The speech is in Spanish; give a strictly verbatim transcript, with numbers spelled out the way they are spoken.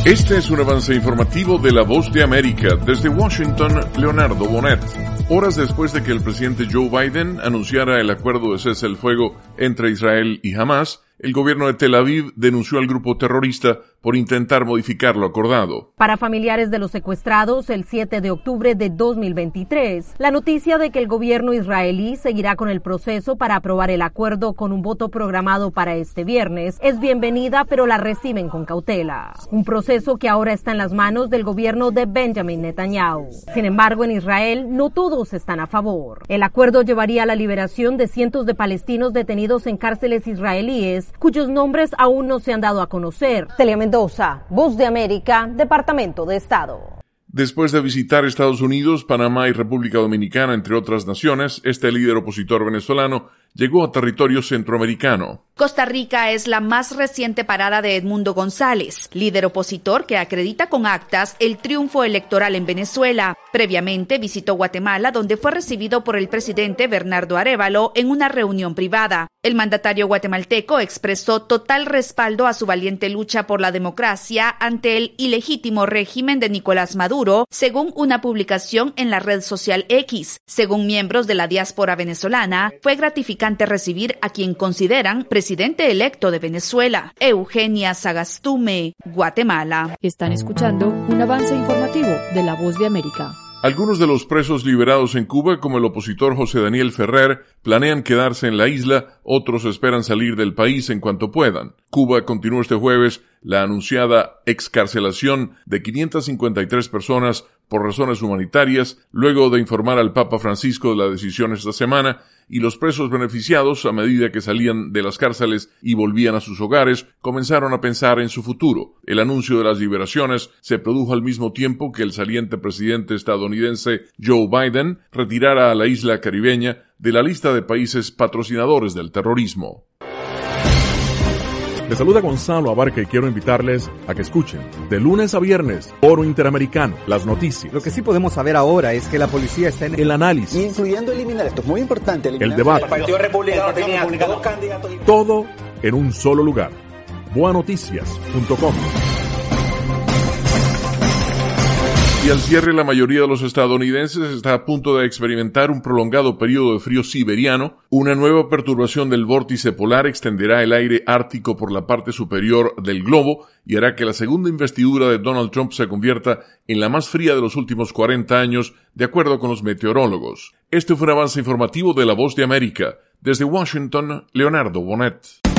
Este es un avance informativo de La Voz de América. Desde Washington, Leonardo Bonet. Horas después de que el presidente Joe Biden anunciara el acuerdo de cese al fuego entre Israel y Hamás, el gobierno de Tel Aviv denunció al grupo terrorista por intentar modificar lo acordado. Para familiares de los secuestrados, el siete de octubre de dos mil veintitrés, la noticia de que el gobierno israelí seguirá con el proceso para aprobar el acuerdo con un voto programado para este viernes es bienvenida, pero la reciben con cautela. Un proceso que ahora está en las manos del gobierno de Benjamin Netanyahu. Sin embargo, en Israel no todos están a favor. El acuerdo llevaría a la liberación de cientos de palestinos detenidos en cárceles israelíes, cuyos nombres aún no se han dado a conocer. Celia Mendoza, Voz de América, Departamento de Estado. Después de visitar Estados Unidos, Panamá y República Dominicana, entre otras naciones, este líder opositor venezolano llegó a territorio centroamericano. Costa Rica es la más reciente parada de Edmundo González, líder opositor que acredita con actas el triunfo electoral en Venezuela. Previamente visitó Guatemala, donde fue recibido por el presidente Bernardo Arévalo en una reunión privada. El mandatario guatemalteco expresó total respaldo a su valiente lucha por la democracia ante el ilegítimo régimen de Nicolás Maduro, según una publicación en la red social X. Según miembros de la diáspora venezolana, fue gratificante recibir a quien consideran presidente electo de Venezuela. Eugenia Sagastume, Guatemala. Están escuchando un avance informativo de La Voz de América. Algunos de los presos liberados en Cuba, como el opositor José Daniel Ferrer, planean quedarse en la isla, otros esperan salir del país en cuanto puedan. Cuba continuó este jueves la anunciada excarcelación de quinientas cincuenta y tres personas por razones humanitarias, luego de informar al Papa Francisco de la decisión esta semana, y los presos beneficiados, a medida que salían de las cárceles y volvían a sus hogares, comenzaron a pensar en su futuro. El anuncio de las liberaciones se produjo al mismo tiempo que el saliente presidente estadounidense Joe Biden retirara a la isla caribeña de la lista de países patrocinadores del terrorismo. Les saluda Gonzalo Abarca y quiero invitarles a que escuchen de lunes a viernes Foro Interamericano, las noticias. Lo que sí podemos saber ahora es que la policía está en el análisis, incluyendo eliminar, esto es muy importante, el debate, el Partido Republicano tenía dos candidatos, todo en un solo lugar. boa noticias punto com. Y al cierre, la mayoría de los estadounidenses está a punto de experimentar un prolongado periodo de frío siberiano. Una nueva perturbación del vórtice polar extenderá el aire ártico por la parte superior del globo y hará que la segunda investidura de Donald Trump se convierta en la más fría de los últimos cuarenta años, de acuerdo con los meteorólogos. Este fue un avance informativo de La Voz de América. Desde Washington, Leonardo Bonet.